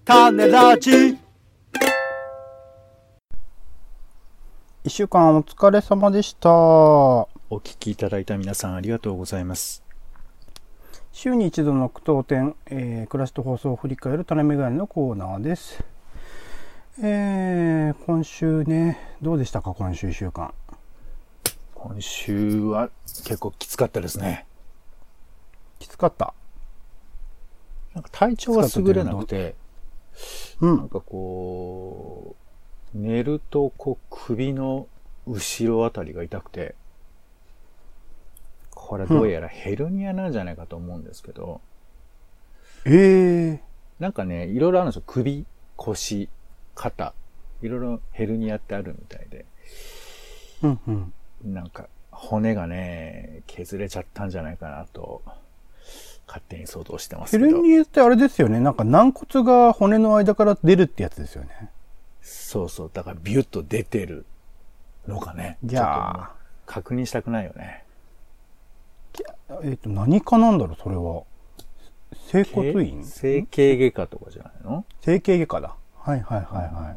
種ラジ。一週間お疲れ様でした。 お聞きいただいた皆さんありがとうございます。 週に一度の句読点、暮らしと放送を振り返る種メガネのコーナーです。今週ね、どうでしたか今週一週間。 今週は結構きつかったですね。 きつかった。 なんか体調が優れなくて、なんかこう、寝るとこう首の後ろあたりが痛くて、これどうやらヘルニアなんじゃないかと思うんですけど、なんかね、いろいろあるんですよ。首、腰、肩、いろいろヘルニアってあるみたいで、なんか骨がね、削れちゃったんじゃないかなと、勝手に想像してますけど。 ヘルニアってあれですよね。なんか軟骨が骨の間から出るってやつですよね。 そうそう。だからビュッと出てるのかね。 じゃあ。 確認したくないよね。 何科なんだろう、それは。整骨院？ 整形外科とかじゃないの？ 整形外科だ。はいはいはいはい。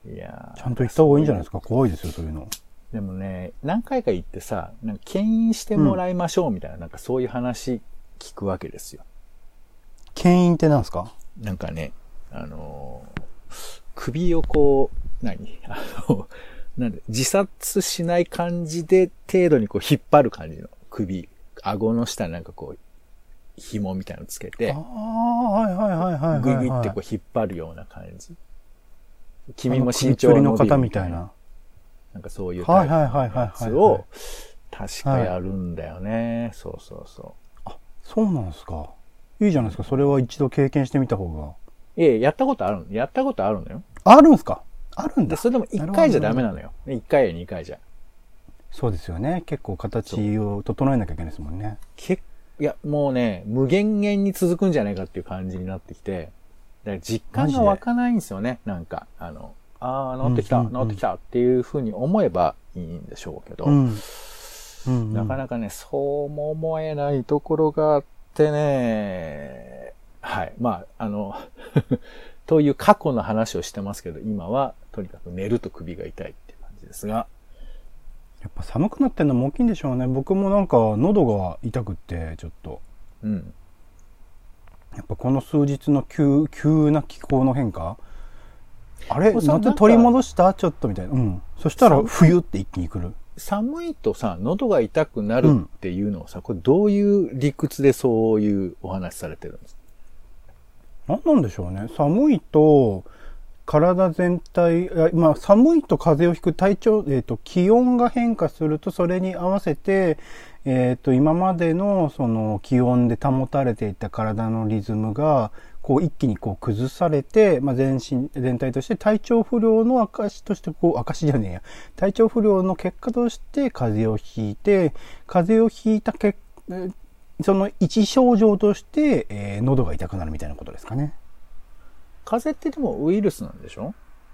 いやちゃんと行った方がいいんじゃないですか。怖いですよ、そういうの。 でもね、何回か行ってさ、なんか牽引してもらいましょうみたいな、なんかそういう話聞くわけですよ。 牽引って何ですか？ なんかね、首をこう、なんで、自殺しない感じで程度にこう引っ張る感じの首、顎の下になんかこう、紐みたいなのつけて、 はいはいはいはい。 グイグイってこう引っ張るような感じ。君も身長の方みたいな。 なんかそういうタイプのやつを、確かやるんだよね。そうそうそう。 あ、そうなんですか。いいじゃないですか。それは一度経験してみた方が。 やったことあるのよ。 あるんですか？あるんだ。 それでも1回じゃダメなのよ。1回や2回じゃ。 そうですよね。結構形を整えなきゃいけないですもんね。 いや、もうね、無限限に続くんじゃないかっていう感じになってきて、だから実感が湧かないんですよね。なんか、治ってきたっていう風に思えばいいんでしょうけど、なかなかね、そうも思えないところがあってね、はい。まあ、という過去の話をしてますけど、今はとにかく寝ると首が痛いっていう感じですが。 やっぱ寒くなってんのも大きいんでしょうね。僕もなんか喉が痛くって、ちょっと。やっぱこの数日の急な気候の変化、あれ夏取り戻したちょっとみたいな。そしたら冬って一気に来る。 寒いとさ、喉が痛くなるっていうのをさ、これどういう理屈でそういうお話されてるんですか？ 何なんでしょうね。寒いと体全体、寒いと風邪をひく体調、気温が変化するとそれに合わせて、今までのその気温で保たれていた体のリズムがこう一気にこう崩されて、全体として体調不良の証として体調不良の結果として風邪をひいて、風邪をひいたその一症状として、喉が痛くなるみたいなことですかね。 風邪ってでもウイルスなんでしょ？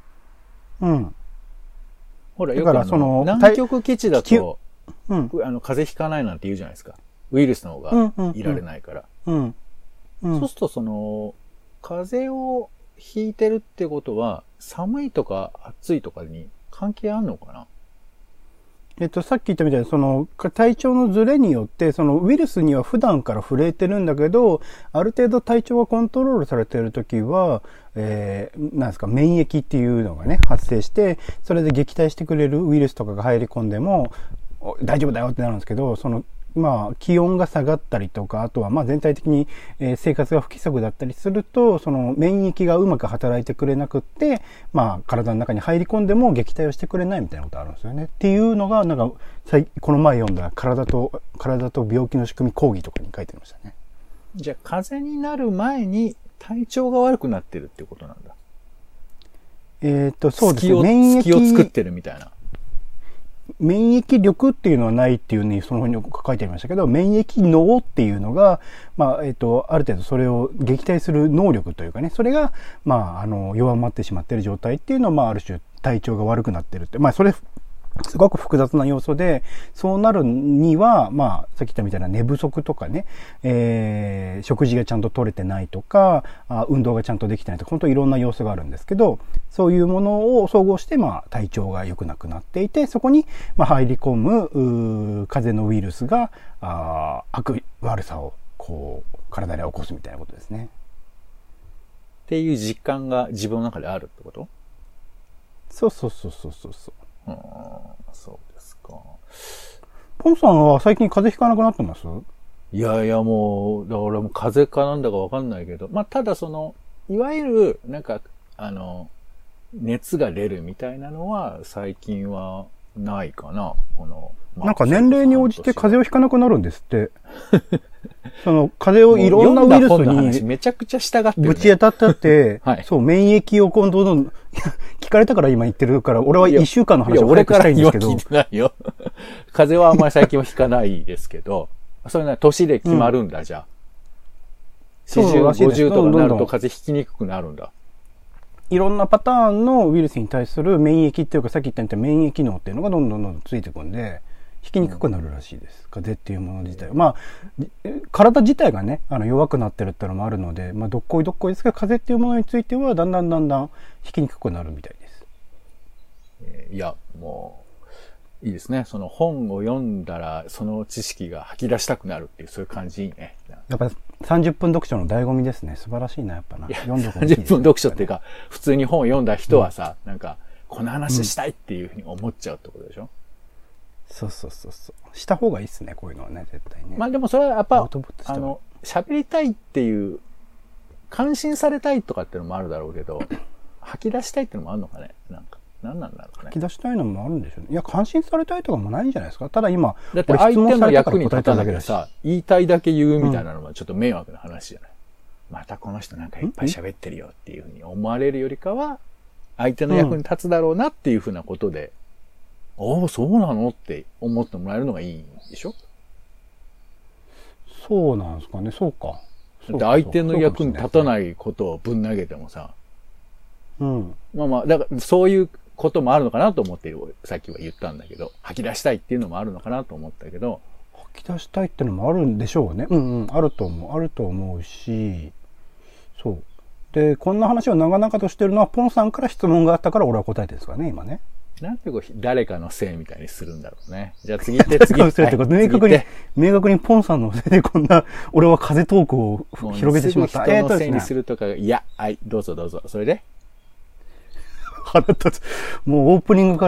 ほら、よく南極基地だと、風邪ひかないなんて言うじゃないですか。ウイルスの方がいられないから。そうすると風邪をひいてるってことは、寒いとか暑いとかに関係あんのかな？ さっき言ったみたいに、体調のズレによって、ウイルスには普段から触れてるんだけど、ある程度体調がコントロールされているときは、免疫っていうのがね、発生して、それで撃退してくれるウイルスとかが入り込んでも、大丈夫だよってなるんですけど、気温が下がったりとか、あとは全体的に生活が不規則だったりすると、免疫がうまく働いてくれなくって、体の中に入り込んでも撃退をしてくれないみたいなことあるんですよね。っていうのが、この前読んだ体と病気の仕組み講義とかに書いてありましたね。 じゃあ、風邪になる前に体調が悪くなってるってことなんだ。 そうですね。 隙を作ってるみたいな。 免疫力っていうのはないっていうにそのふうに書いてありましたけど、免疫能っていうのが、ある程度それを撃退する能力というかね、それが、弱まってしまっている状態っていうのは、ある種体調が悪くなってるって、それすごく複雑な要素で、そうなるには、まあ、さっき言ったみたいな寝不足とかね、食事がちゃんと取れてないとか、運動がちゃんとできてないとか、本当いろんな要素があるんですけど、そういうものを総合して、まあ、体調が良くなくなっていて、そこに、まあ、入り込む、風邪のウイルスが、悪さを、こう、体で起こすみたいなことですね。 っていう実感が自分の中であるってこと？ そうそうそうそうそう。 そうですか。 ポンさんは最近風邪ひかなくなってます？ いやいやもう、だから俺も風邪かなんだかわかんないけど、まあ、ただいわゆる、なんか、熱が出るみたいなのは最近はないかな。まあ、 なんか年齢に応じて風邪をひかなくなるんですって。風邪をいろんなウイルスにめちゃくちゃ従ってる、ね、 ぶち当たって、 はい、 そう、免疫を今度の、聞かれたから今言ってるから、俺は一週間の話を早くしたいんですけど。 俺から聞いてないよ。風邪はあんまり最近はひかないですけど、それな年で決まるんだ、じゃあ。40、50とかになると風邪ひきにくくなるんだ。 いろんなパターンのウイルスに対する免疫っていうか、さっき言ったように免疫機能っていうのがどんどんついてくんで、引きにくくなるらしいです。風邪っていうもの自体は。まあ、体自体がね、弱くなってるっていうのもあるので、まあ、どっこいですけど、風邪っていうものについては、だんだん引きにくくなるみたいです。 いや、もう、いいですね。その本を読んだら、その知識が吐き出したくなるっていう、そういう感じいいね。 やっぱ30分読書の醍醐味ですね。素晴らしいな、やっぱな。 読んど30分読書っていうか、普通に本を読んだ人はさ、なんか、この話したいっていうふうに思っちゃうってことでしょ？ そうそう。した方がいいっすね、こういうのはね、絶対ね。 まあでもそれはやっぱ、喋りたいっていう、感心されたいとかっていうのもあるだろうけど、吐き出したいっていうのもあるのかね？なんか、何なんだろうね。 吐き出したいのもあるんでしょうね。いや、感心されたいとかもないんじゃないですか。ただ今、 だって相手の役に立たなきゃさ、言いたいだけ言うみたいなのはちょっと迷惑な話じゃない。またこの人なんかいっぱい喋ってるよっていうふうに思われるよりかは、相手の役に立つだろうなっていうふうなことで、ああ、そうなのって思ってもらえるのがいいでしょ？ そうなんですかね、そうか。 だって相手の役に立たないことをぶん投げてもさ、 うん。 まあまあ、だからそういうこともあるのかなと思ってさっきは言ったんだけど、吐き出したいっていうのもあるのかなと思ったけど、 吐き出したいっていうのもあるんでしょうね。あると思うし、そう。で、こんな話を長々としてるのは、ポンさんから質問があったから俺は答えてるんですからね、今ね。 なんて誰かのせいみたいにするんだろうね。じゃあ次行って、次行って。 明確にポンさんのせいでこんな、俺は風トークを広げてしまった。 人のせいにするとか、いや、はい、どうぞ。それで腹立つ。もうオープニングから、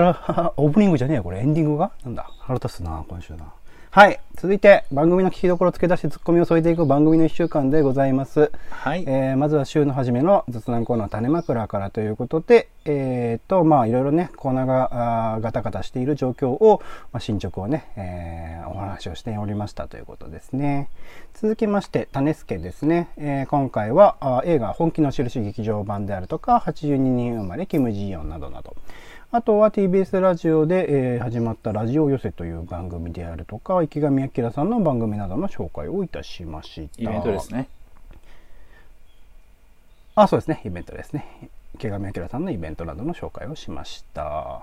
オープニングじゃねえよ、これ。エンディングがなんだ。腹立つな、今週な。はい。続いて、番組の聞きどころを付け出してツッコミを添えていく番組の1週間でございます。 はい。 まずは週の初めの雑談コーナー種枕からということで、まあ、いろいろね、コーナーがガタガタしている状況を、まあ、進捗をね、お話をしておりましたということですね。続きまして、種助ですね。今回は映画本気の印劇場版であるとか、82人生まれキム・ジヨンなどなど、あとは TBS ラジオで、始まったラジオ寄せという番組であるとか、池上彰さんの番組などの紹介をいたしました。 イベントですね。 そうですね。イベントですね。池上彰さんのイベントなどの紹介をしました。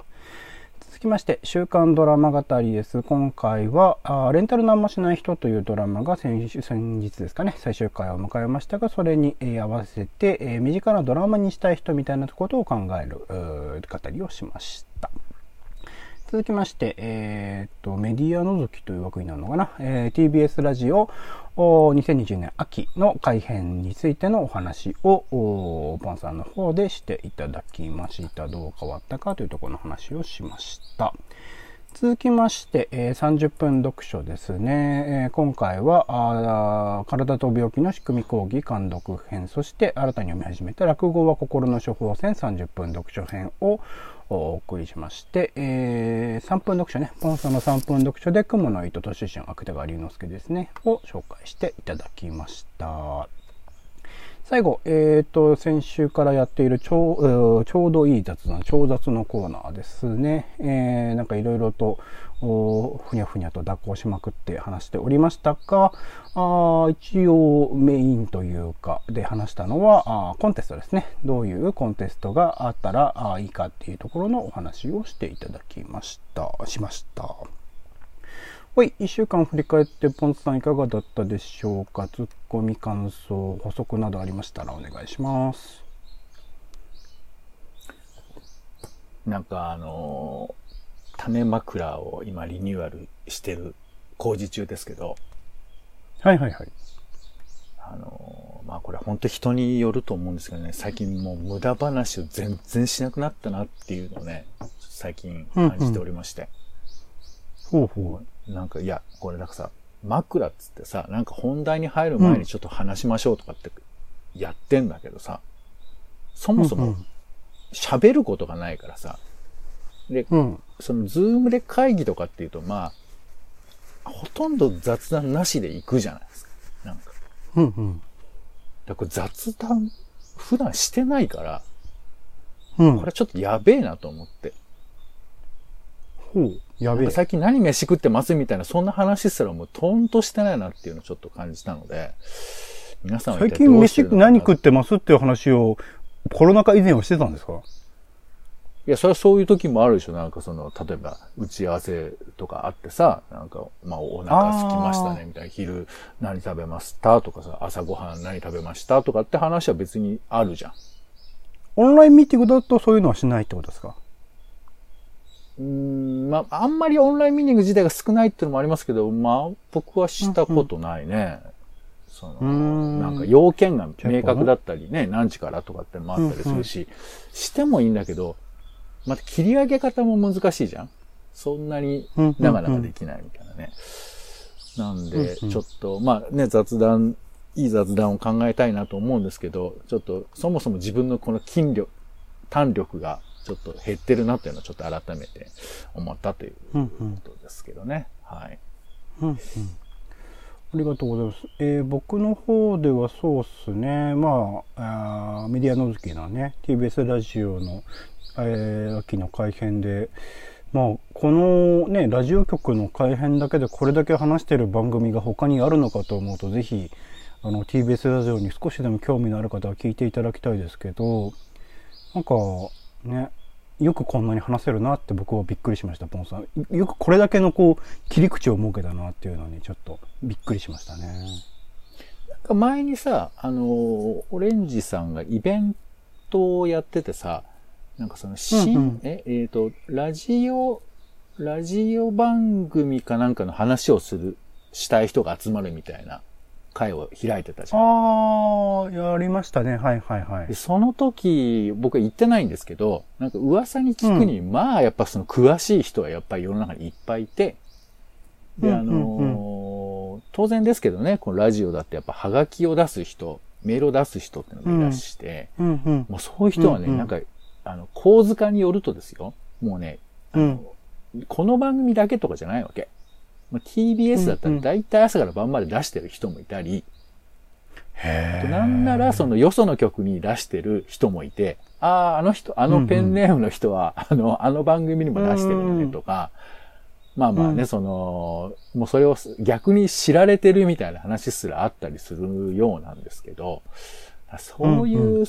続きまして、週刊ドラマ語りです。今回は、レンタルなんもしない人というドラマが先日ですかね、最終回を迎えましたが、それに、合わせて、身近なドラマにしたい人みたいなことを考える語りをしました。続きまして、メディア覗きという枠になるのかな、TBS ラジオ2020年秋の改編についてのお話をポンさんの方でしていただきました。どう変わったかというところの話をしました。続きまして、30分読書ですね。今回は体と病気の仕組み講義監読編、そして新たに読み始めた落語は心の処方箋30分読書編をお送りしまして、3分読書ね、ポンさんの3分読書で雲の糸と秋田川龍之介ですねを紹介していただきました。 最後、先週からやっているちょうどいい雑談、超雑のコーナーですね。なんかいろいろと、ふにゃふにゃと蛇行しまくって話しておりましたが、一応メインというか、で話したのは、コンテストですね。どういうコンテストがあったらいいかっていうところのお話をしていただきました。はい、1週間振り返ってポンツさんいかがだったでしょうか。ツッコミ、感想、補足などありましたらお願いします。 なんか種枕を今リニューアルしてる工事中ですけど。 はいはいはい。 まあこれ本当人によると思うんですけどね、最近もう無駄話を全然しなくなったなっていうのをね、最近感じておりまして。 ほうほう。なんかいや、これだからさ、枕っつってさ、なんか本題に入る前にちょっと話しましょうとかってやってんだけどさ、そもそも喋ることがないからさ、で、そのズームで会議とかっていうと、まあ、ほとんど雑談なしで行くじゃないですか。なんか。だから雑談、普段してないから、これちょっとやべえなと思って。 やべえ。 最近何飯食ってますみたいな、そんな話すらもうトンとしてないなっていうのをちょっと感じたので、皆さんは最近飯何食ってますっていう話をコロナ禍以前はしてたんですか？ いや、それはそういう時もあるでしょ。なんか例えば、打ち合わせとかあってさ、なんか、まあ、お腹空きましたね、みたいな。昼何食べましたとかさ、朝ごはん何食べましたとかって話は別にあるじゃん。 オンラインミーティングだとそういうのはしないってことですか？ まあ、あんまりオンラインミーティング自体が少ないっていうのもありますけど、まあ、僕はしたことないね。なんか要件が明確だったりね、何時からとかってのもあったりするし、してもいいんだけど、また切り上げ方も難しいじゃん。そんなに長々できないみたいなね。なんで、ちょっと、まあね、いい雑談を考えたいなと思うんですけど、ちょっと、そもそも自分のこの胆力がちょっと減ってるなっていうのをちょっと改めて思ったということですけどね。はい。 ありがとうございます。僕の方ではそうっすね。まあ、メディアのぞきのね、TBS ラジオの、秋の改編で、まあ、このね、ラジオ局の改編だけでこれだけ話してる番組が他にあるのかと思うと、ぜひ、TBS ラジオに少しでも興味のある方は聞いていただきたいですけど、なんか、ね、よくこんなに話せるなって僕はびっくりしました、ポンさん。よくこれだけの切り口を設けたなっていうのにちょっとびっくりしましたね。 なんか前にさ、オレンジさんがイベントをやっててさ、なんかラジオ番組かなんかの話をしたい人が集まるみたいな会を開いてたじゃん。 やりましたね。はいはいはい。 でその時、僕は行ってないんですけど、なんか噂に聞くに、まあやっぱ詳しい人はやっぱり世の中にいっぱいいて、で、当然ですけどね、このラジオだってやっぱハガキを出す人、メールを出す人っていうのがいらして、もうそういう人はね、なんか、構図化によるとですよ、もうね、この番組だけとかじゃないわけ。TBS だったら大体朝から晩まで出してる人もいたり、なんならよその局に出してる人もいて、あのペンネームの人は、あの番組にも出してるよねとか、まあまあね、もうそれを逆に知られてるみたいな話すらあったりするようなんですけど、そういう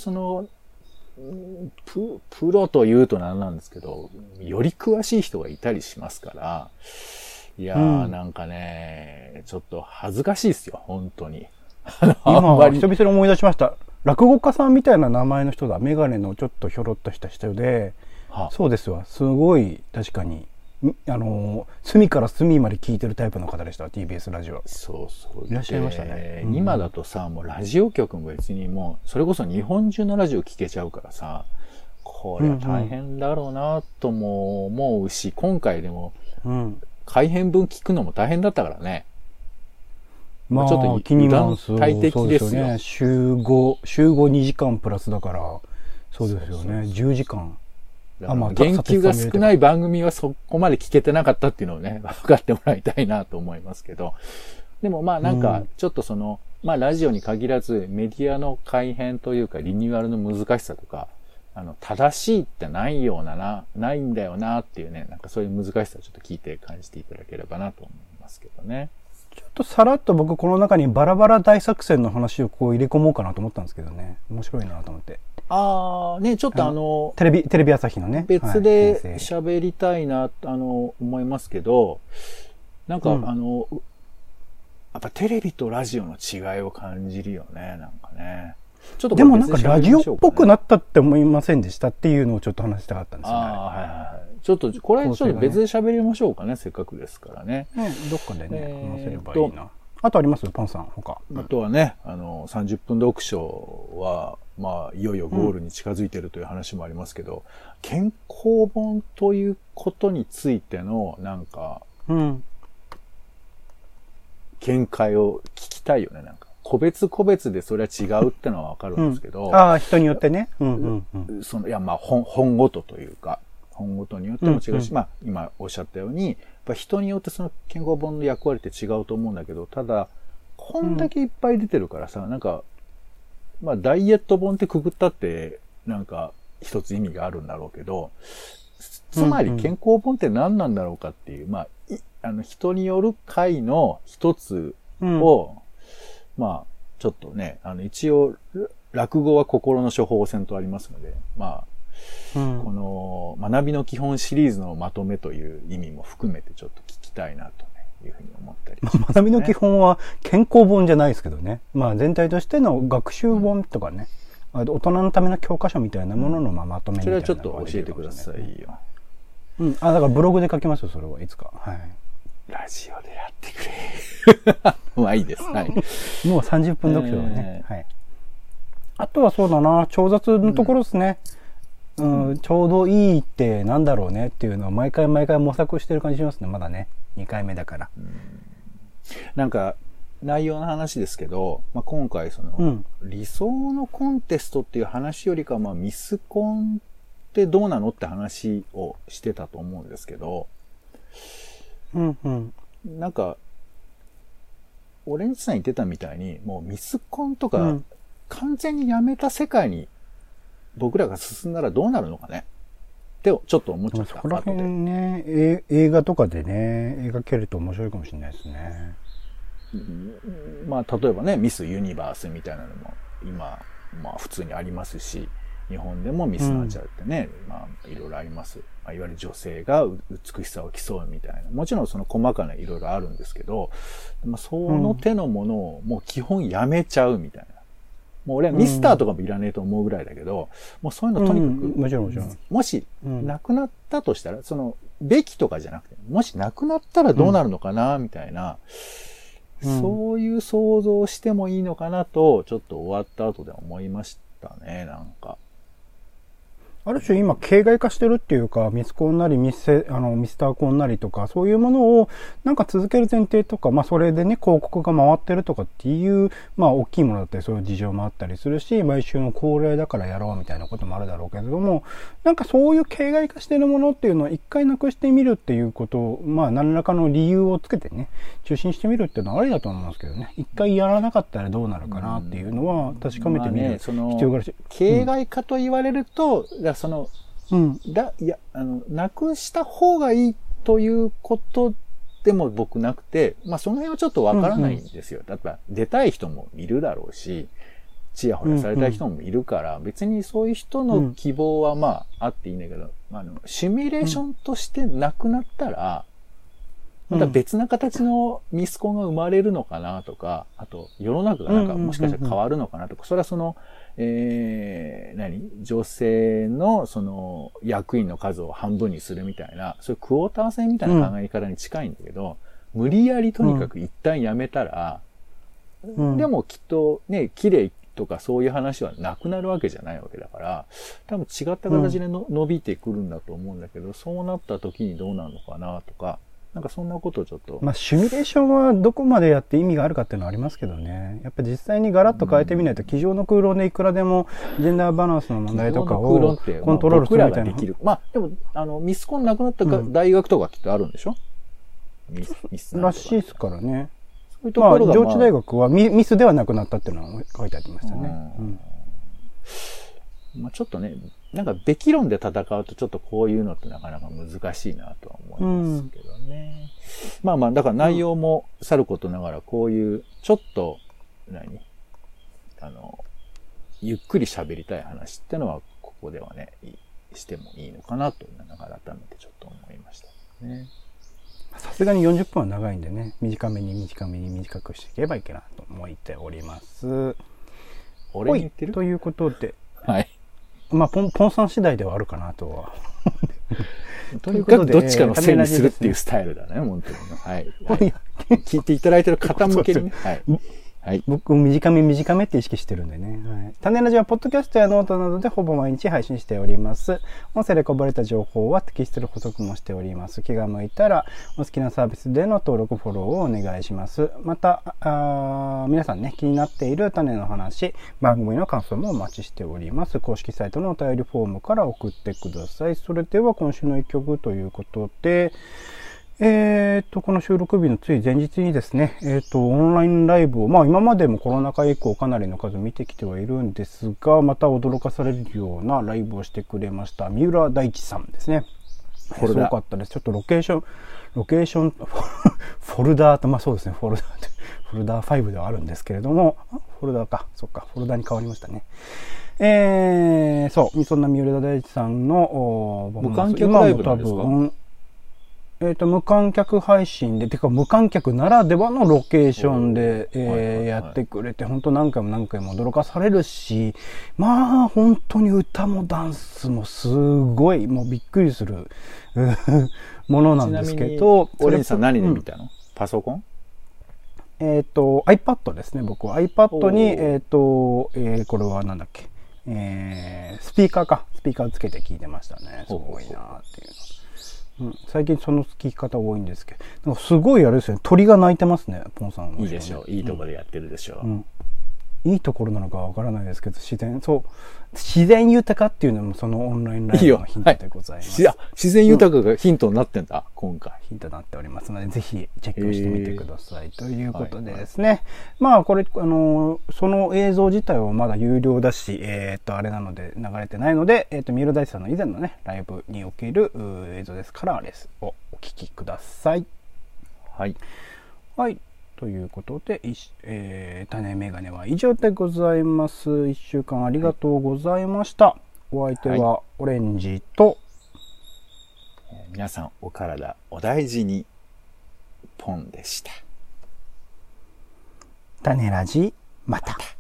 プロというとなんなんですけど、より詳しい人がいたりしますから、いやー、なんかね、ちょっと恥ずかしいですよ、本当に。 今、久々に思い出しました。落語家さんみたいな名前の人だ。メガネのちょっとひょろっとした人で、そうですわ。すごい、確かに、隅から隅まで聞いてるタイプの方でした、TBS ラジオ。 そうそう。 いらっしゃいましたね。 今だとさ、もうラジオ局も別にもう、それこそ日本中のラジオ聞けちゃうからさ、これは大変だろうなとも思うし、今回でも、改編分聞くのも大変だったからね。 まあ、ちょっと気になる大敵ですよね。週5 2時間プラスだから、そうですよね。10時間。 言及が少ない番組はそこまで聞けてなかったっていうのをね、分かってもらいたいなと思いますけど。でもまあなんか、ちょっとまあラジオに限らずメディアの改変というかリニューアルの難しさとか、正しいってないような、ないんだよなっていうね、なんかそういう難しさをちょっと聞いて感じていただければなと思いますけどね。 ちょっとさらっと僕この中にバラバラ大作戦の話をこう入れ込もうかなと思ったんですけどね。面白いなと思って。 ああ、ね、ちょっとテレビ朝日のね。 別で喋りたいな、思いますけど、なんか、やっぱテレビとラジオの違いを感じるよね、なんかね。ちょっとでもなんかラジオっぽくなったって思いませんでしたっていうのをちょっと話したかったんですよね。 ああ、はいはい。ちょっと、これちょっと別で喋りましょうかね、せっかくですからね。 どっかでね、話せればいいな。あとありますパンさん、他。 あとはね、30分読書は、まあ、いよいよゴールに近づいているという話もありますけど、健康本ということについての、なんか、見解を聞きたいよね、なんか。個別でそれは違うってのはわかるんですけど。 ああ、人によってね。 いや、まあ、本ごとというか、本ごとによっても違うし、まあ、今おっしゃったように、やっぱ人によってその健康本の役割って違うと思うんだけど、ただ、こんだけいっぱい出てるからさ、なんか、まあ、ダイエット本ってくくったって、なんか、一つ意味があるんだろうけど、つまり健康本って何なんだろうかっていう、まあ、人による回の一つを、まあ、ちょっとね、一応、落語は心の処方箋とありますので、まあ、この学びの基本シリーズのまとめという意味も含めてちょっと聞きたいなというふうに思ったりしますね。 学びの基本は健康本じゃないですけどね。まあ全体としての学習本とかね、大人のための教科書みたいなもののまとめみたいな、 それはちょっと教えてくださいよ。 だからブログで書きますよ、それはいつか。はい。 ラジオでやってくれ。まあいいです。はい。 もう30分読書だね。はい。あとはそうだな、超雑のところですね。ちょうどいいってなんだろうねっていうのを毎回模索してる感じしますね。まだね。2回目だから。 なんか、内容の話ですけど、まあ、今回理想のコンテストっていう話よりかは、まあ、ミスコンってどうなのって話をしてたと思うんですけど、なんか、オレンジさん言ってたみたいに、もうミスコンとか、完全にやめた世界に僕らが進んだらどうなるのかねってちょっと思っちゃった。 そこら辺ね、映画とかでね、描けると面白いかもしれないですね。 まあ、例えばね、ミスユニバースみたいなのも今、まあ普通にありますし、日本でもミスナーチャルってね、まあいろいろあります。まあ、いわゆる女性が美しさを競うみたいな。もちろんその細かないろいろあるんですけど、まあ、その手のものをもう基本やめちゃうみたいな。もう俺はミスターとかもいらねえと思うぐらいだけど、もうそういうのとにかく、 もちろん。 もし、なくなったとしたら、べきとかじゃなくて、もしなくなったらどうなるのかな、みたいな、そういう想像をしてもいいのかなと、ちょっと終わった後で思いましたね、なんか。 ある種今、形骸化してるっていうか、ミスコンなりミスターコンなりとか、そういうものをなんか続ける前提とか、まあそれでね、広告が回ってるとかっていう、まあ大きいものだったり、そういう事情もあったりするし、毎週の恒例だからやろうみたいなこともあるだろうけれども、なんかそういう形骸化してるものっていうのを一回なくしてみるっていうことを、まあ何らかの理由をつけてね、中心してみるっていうのはありだと思うんですけどね、一回やらなかったらどうなるかなっていうのは確かめてみる必要があるし。 形骸化と言われると、なくした方がいいということでも僕なくて、まあその辺はちょっとわからないんですよ。だって出たい人もいるだろうし、ちやほやされたい人もいるから、別にそういう人の希望はまああっていいんだけど、シミュレーションとしてなくなったら、また別な形のミスコンが生まれるのかなとか、あと世の中がなんかもしかしたら変わるのかなとか、それは女性の役員の数を半分にするみたいな、そういうクォーター制みたいな考え方に近いんだけど、無理やりとにかく一旦やめたら、でもきっとね、綺麗とかそういう話はなくなるわけじゃないわけだから、多分違った形で伸びてくるんだと思うんだけど、そうなった時にどうなるのかなとか、なんかそんなことをちょっと。 まあ、シミュレーションはどこまでやって意味があるかっていうのはありますけどね。やっぱ実際にガラッと変えてみないと、机上の空論でいくらでもジェンダーバランスの問題とかをコントロールするみたいな。 まあ、でも、ミスコンなくなった大学とかきっとあるんでしょ、 らしいですからね。 そういうところが、 上智大学はミスではなくなったっていうのは書いてありましたね。 ちょっとね、なんかべき論で戦うとちょっとこういうのってなかなか難しいなとは思いますけどね。だから内容もさることながらこういうちょっと、ゆっくり喋りたい話ってのはここではね、してもいいのかなと、なんか改めてちょっと思いましたね。 さすがに40分は長いんでね、短めに短くしていけばいけないと思っております。 俺に言ってる？ ということで。 はい。 ポンさん次第ではあるかなとは。 とにかくどっちかのせいにするっていうスタイルだね、本当に。はい。聞いていただいてる方向けにね。はい。はい。 僕、短めって意識してるんでね。はい。種ラジは、ポッドキャストやノートなどでほぼ毎日配信しております。音声でこぼれた情報はテキストで補足もしております。気が向いたら、お好きなサービスでの登録、フォローをお願いします。また、皆さんね、気になっている種の話、番組の感想もお待ちしております。公式サイトのお便りフォームから送ってください。それでは、今週の一曲ということで、この収録日のつい前日にですね、オンラインライブを、今までもコロナ禍以降かなりの数見てきてはいるんですが、また驚かされるようなライブをしてくれました。三浦大知さんですね。すごかったです。ちょっとロケーション、フォルダーと、そうですね、フォルダー5ではあるんですけれども、フォルダーか、そっか、フォルダーに変わりましたね。そんな三浦大知さんの、 無観客ライブなんですか？ 無観客配信で、無観客ならではのロケーションで、やってくれて、本当何回も驚かされるし、本当に歌もダンスもすごい、もうびっくりするものなんですけど。 オレンジさん何で見たの？パソコン ？iPad ですね、僕は。iPad に、これはなんだっけ、スピーカーつけて聞いてましたね。すごいなっていうの。最近その聞き方多いんですけど、すごいあれですね、鳥が鳴いてますね、ポンさん、 いいでしょう。いいところでやってるでしょう。 いいところなのかわからないですけど、自然豊かっていうのもそのオンラインライブのヒントでございます。 自然豊かがヒントになってんだ、今回。 ヒントになっておりますので、ぜひチェックしてみてください。ということでですね。これ、その映像自体はまだ有料だし、あれなので流れてないので、三浦大知さんの以前のね、ライブにおける映像ですから、レスをお聞きください。 はい。 はい。ということで、種メガネは以上でございます。一週間ありがとうございました。お相手はオレンジと、 皆さんお体お大事に、ポンでした。 種ラジ、また。